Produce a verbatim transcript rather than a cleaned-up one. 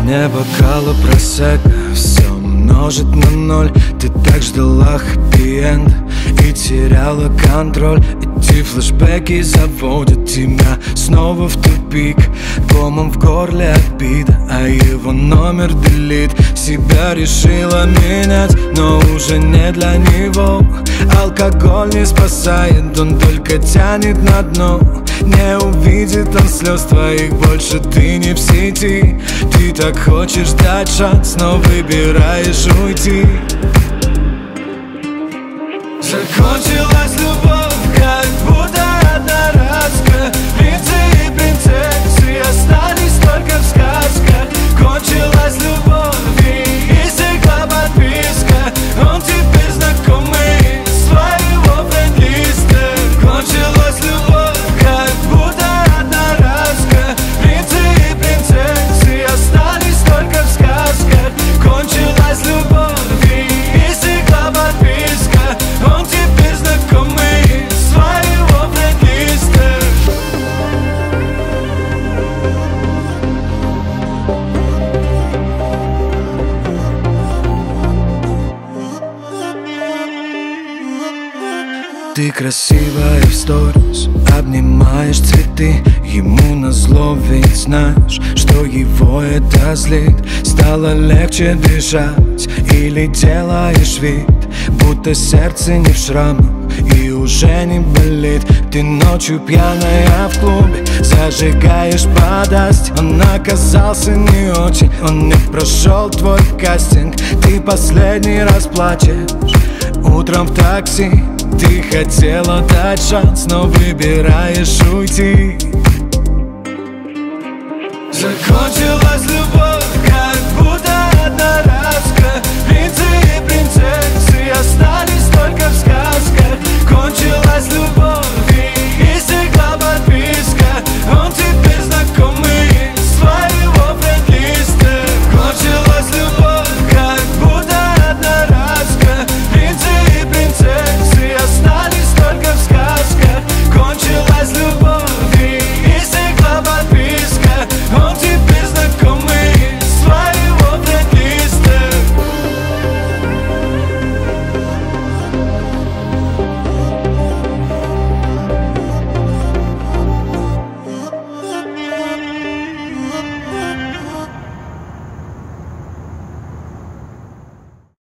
дне бокала просека все множит на ноль. Ты так ждала хэппи-энд и теряла контроль. Эти флешбеки заводят тебя снова в тупик. Комом в горле обида, а его номер делит. Себя решила менять, но уже не для него. Алкоголь не спасает, он только тянет на дно. Не увидит он слез твоих, больше ты не в сети. Ты так хочешь дать шанс, но выбираешь уйти. Закончилась любовь, как будто одноразка. Принцы и принцессы остались только в сказках. Кончилась любовь и истекла подписка. Он теперь знакомый своего френд-листа. Кончилась любовь, как будто одноразка. Принцы и принцессы остались только в сказках. Кончилась любовь и истекла подписка. Он теперь знакомый своего френд-листа. Ты красивая в сторис, обнимаешь цветы. Ему назло, ведь знаешь, что его это злит. Стало легче дышать или делаешь вид, будто сердце не в шрамах и уже не болит. Ты ночью пьяная в клубе зажигаешь подасть. Он оказался не очень, он не прошел твой кастинг. Ты последний раз плачешь утром в такси. Ты хотела дать шанс, но выбираешь уйти. Закончилась любовь,